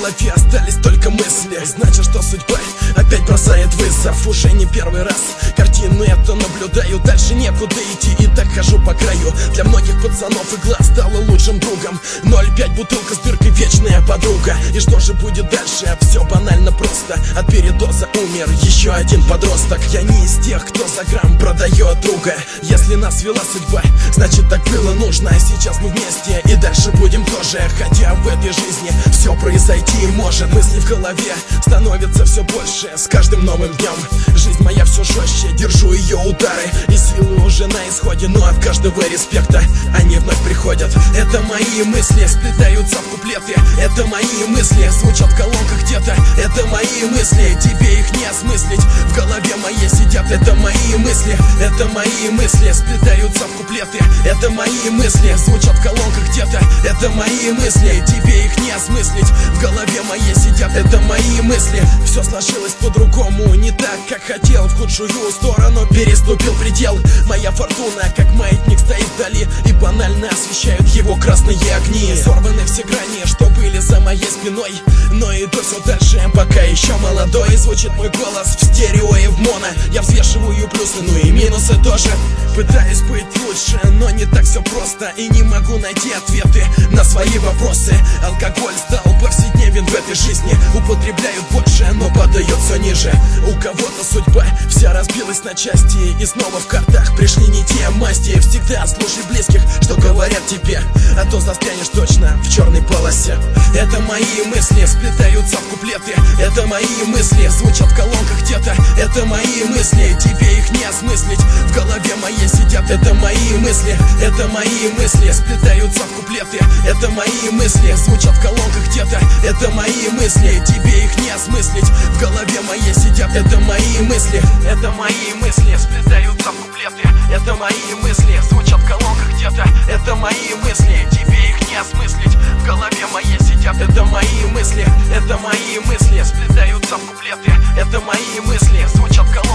голове остались только мысли. Значит, что судьба опять бросает вызов. Уже не первый раз картину эту наблюдаю. Дальше некуда идти, и так хожу по краю. Для многих пацанов игла стала лучшим другом. 0,5 бутылка с дыркой, вечная подруга. И что же будет дальше? Все банально просто. От передоза умер еще один подросток. Я не из тех, кто за грамм продает друга. Если нас вела судьба, значит так было нужно. А сейчас мы вместе и дальше будем тоже. Хотя в этой жизни все произойти может. Мысли в голове становятся все больше с каждым новым днем. Жизнь моя все жестче, держу ее удары. И силы уже на исходе, но от каждого респекта они вновь приходят. Это мои мысли сплетаются в куплеты. Это мои мысли звучат в колонках где-то. Это мои мысли, тебе их не осмыслить. В голове моей сидят, это мои мысли. Это мои мысли сплетаются в куплеты. Это мои мысли звучат в колонках где-то. Это мои мысли, тебе их не осмыслить. В голове моей сидят, это мои мысли. Все сложилось по-другому, не так, как хотел. В худшую сторону переступил предел. Моя фортуна, как маятник, стоит вдали, и банально освещают его красные огни. Сорваны все грани, что были за моей спиной, но иду все дальше, пока еще молодой. Звучит мой голос в стерео и в моно. Я взвешиваю плюсы, ну и минусы тоже. Пытаюсь быть лучше, но не так все просто. И не могу найти ответы на свои вопросы. Алкоголь стал повседневен в этой жизни. Употребляют больше, но падают все ниже. У кого-то судьба вся разбилась на части, и снова в картах пришли не те масти. Всегда слушай близких, что говорят тебе, а то застрянешь точно в черной полосе. Это мои мысли сплетаются в куплеты. Это мои мысли звучат в колонках где-то. Это мои мысли, тебе их не осмыслить. В голове моей сидят, это мои мысли. Это мои мысли сплетаются в куплеты. Это мои мысли звучат в колонках где-то. Это мои мысли, тебе их не осмыслить. В голове моей сидят, это мои мысли. Это мои мысли сплетаются в куплеты. Это мои мысли звучат в колонках где-то. Это мои мысли, тебе их не осмыслить. В голове моей сидят, это мои мысли. Это мои мысли сплетаются в куплеты. Это мои мысли звучат в колонках.